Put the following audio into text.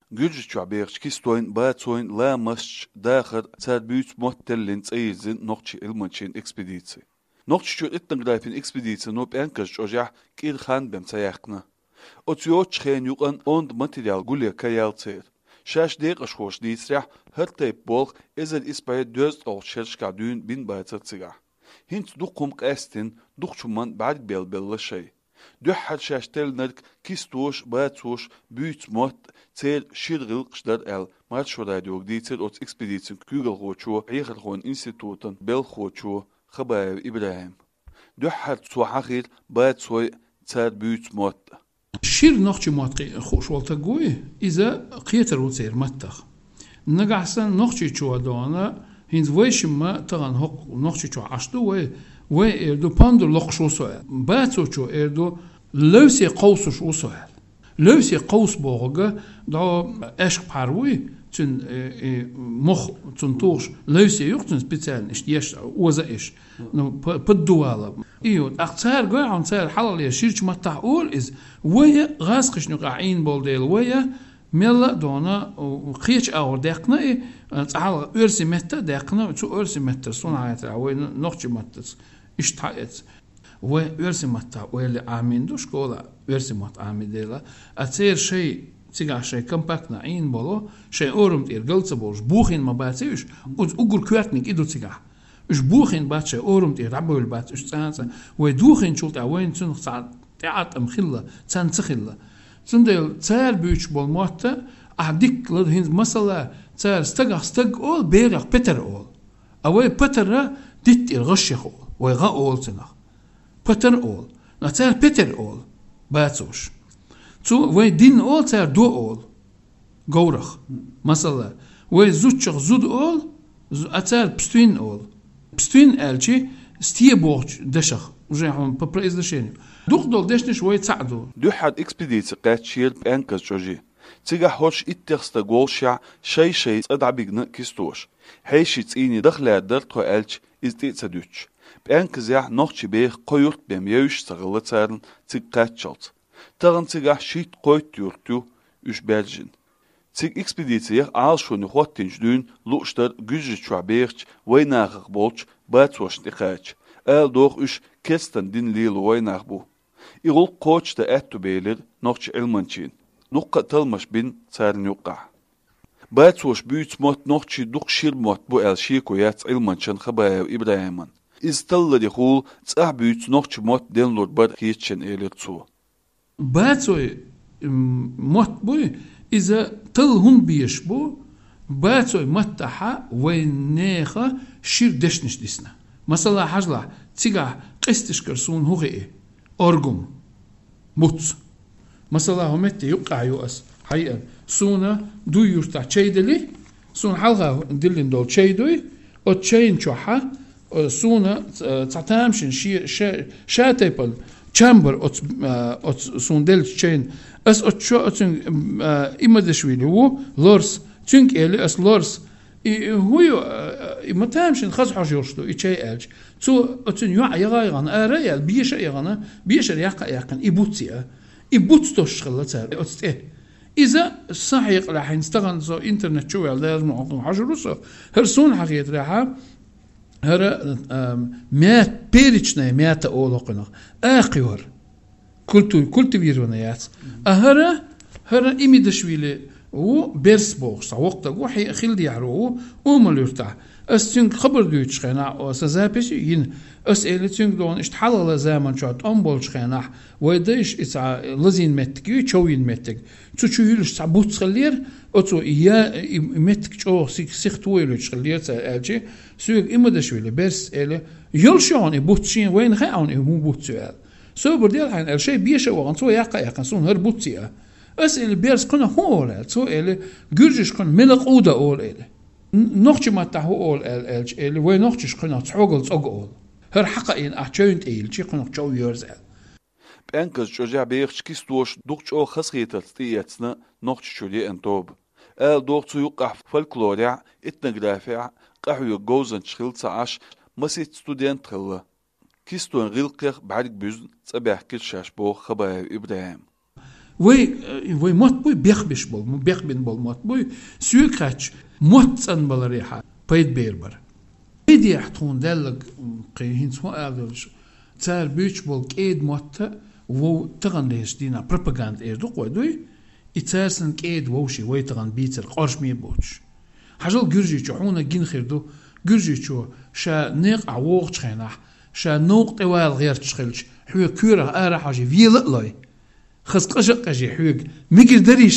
Gürcü çabiyakç kistoyn baatsoyn la masç daxır sad büyüt mottellin tsayizin nokçi ilmançin ekspedisi. Nokçi çöt etngrafin ekspedisi nop enkaz çojah kirxan bem sayakna. Otsyo çxen yuqan ond material gulya kayaltsir. Şaş deq aşhoş disrah her tayp bolq ezel ispaya döz ol şerşka düğün bin bayatırtsiga. Hint duqum qastin duqçuman ba'd belbella şey. Dühhal şaştel nark kistoş baatsoş büyüt mot tsel şirgil qşdar el marşoradiyog ditsel ots ekspedisyon kügel xoçu ayxalxon institutun bel xoçu xabayev İbrahim. Dühhal suahil baatsoy tsel büyüt mot. شير نوختي مواتقي خوش والتقوي إذا قيتر وتصير متخ نقعسن نوختي شو دوانا هند ويش ما تغن هق نوختي شو عشتو وي إردو باندر لقشو سؤال باتو شو إردو لوسي قوس شو سؤال لوسي قوس بوغا دا عشق باروي تن مخ تن توش لوسي يقتن سبيتال إش يش وزا إش نو بدوالا إيو أختار قوي عن سار حلال يا شيرش ما تقول إز ويا غاسقش نقعين بولديل ويا ملا دونا وقيش أور دقنا إيه تعال أرسي متى دقنا شو أرسي متى صنعت وي نقش متى إيش تايت وي أرسي متى ويلي عامين دوش كولا أرسي متى عامين ديلا أتصير شيء تيجا شيء كمباكنا عين بولو شيء أورم تير قلت بولش بوخين ما باتيش وأقول كواتنك إدو تيجا إش بوخين باتشة أورم تير عبول بات إش تانسا ويدوخين شلت عوين تنخ تعات أم خلة تان تخلة تندل تار بيوش بول موتا أحديك لدهين مثلا تار استق أول بيرق بتر أول أوي بتر ديت الغشيخ أول ويغا أول تنخ بتر أول نتار بتر أول باتوش تو وي دين أول تار دو أول جورخ مثلا وي زوتشخ زود أول أتار بستوين أول بستوين ألشي ستيه بوغش دشخ وجاهم ببريز دشيني دوخ دول دشني شوية تساعدو دوحد إكسبيديسي قات شير بأنكز جوجي تيجا هوش إتخستا قولشع شي تقدع بيقنا كيستوش هيشي تيني دخلها درتو ألش إزديت سدوش بأنكز يح نوخشي بيخ قيورت بيم يوش سغلت سارن تيج قات شلت تغن تيجا شيت قويت يورتو يش بلجن تيج إكسبيديسي يح عالشو نخوات تنجدون لوشتر جوجي شوع بيخش ويناغق بولش باتوش نخاج دوغ إش كستن دين ليلو ويناغ بو إغل قوش دا أتو بيلر نوخش علمانشين نوقع تلمش بين سارن يوقع باتوش بيوت موت نوخشي دوغ شير موت بو ألشيكو يات علمانشان خبايو إبراهيمان إز تل دخول تسأح بيوت نوخش موت دين لور بار خيتشن إيلر تسو باتوي موت بو إذا تل هون بيش بو باتوي متحا وينيخا شير دشنش ديسنا مثلا حجلا تيجا قستش كرسون هوغي أرجم موت مثلا همتي يقع يؤس حقيقة سونا دو يرتع تشيدلي سون حلقة دلين دول تشيدوي أو تشين شوحة سونا تعتامشن شاتيبل تشامبر أو سون دل تشين أس أو تشو إما دشويلي هو لورس تشينك إلي أس لورس هو ما تامشن خز حجورشتو إيشي ألج تو أتن يوع يغايغان أريال بيش يغانا بيش يقن إبوتيا إبوتستوش خلتها أتت إذا صحيح راح نستغل زو إنترنت شو لازم نعطون حجروسو هرسون حقيقة راح هر مئة بيريشنا مئة أولقنا آخيور كل فيرونيات هر إمي دشويلي و بيرس بوغس وقتا وحي خيل ديعرو ومال يرتاح استين خبر دوتش خنا اسازابش ين اسئله تين دون اشتحلل زمان شات امبول خنا ويدش اسع لزين متكي تشوين متك تشويلش تعبوت خلير اوتو يا متك تشو سيخت ويلش خلير تاجي سوق امدشويل بيرس اله يلشون بوتشين وين خاون مو بوتسوال سو برديل حين الشيء بيش وانتو يقا سون هر بوتسيا اسئله بيرس كنا هو سؤال جورجش كن ملق اودا اول اله نوختش ما تاهو اول ال وين نوختش كنا تحوغل تقول هر حقين احجونت ايل شي كنا جو يورز بانكز جوجا بيخش كيستوش دوقش او خسخيتل تياتنا نوختش شولي انتوب دوقتو يوقع فولكلوريا اتنغرافيا قحو جوزن شخيلت عاش مسيت ستودنت خلا كيستون غيلقيق بعد بوزن صباح كل شاش بو خبايب ابراهيم وي موت بوي بيخبش بول بيخبن بول موت بوي سوكاتش موت سن بالريحة بيد بيربر بيدي يحتون دلق قيهين سواء أغلش تار بيش بول كيد موت وو تغن ليش دينا بروباغاند إيردو قوادوي إتارسن كيد ووشي وي تغن بيتر قارش ميبوش حاجل جرجي حونا جين خيردو جرجي شا نيق عووغ تخينح شا نوق توال غير تشخلش حوي كورة آرا حاجي فيلق لاي خس قشق قجي حوي ميقر دريش